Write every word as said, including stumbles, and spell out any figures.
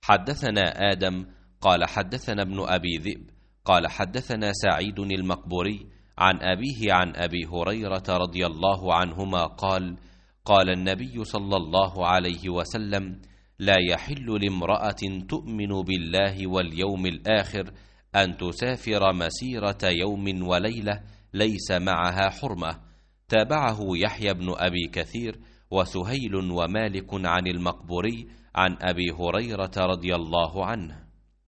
حدثنا آدم قال حدثنا ابن أبي ذئب قال حدثنا سعيد المقبوري عن أبيه عن أبي هريرة رضي الله عنهما قال قال النبي صلى الله عليه وسلم لا يحل لامرأة تؤمن بالله واليوم الآخر أن تسافر مسيرة يوم وليلة ليس معها حرمة. تابعه يحيى بن أبي كثير وسهيل ومالك عن المقبوري عن أبي هريرة رضي الله عنه.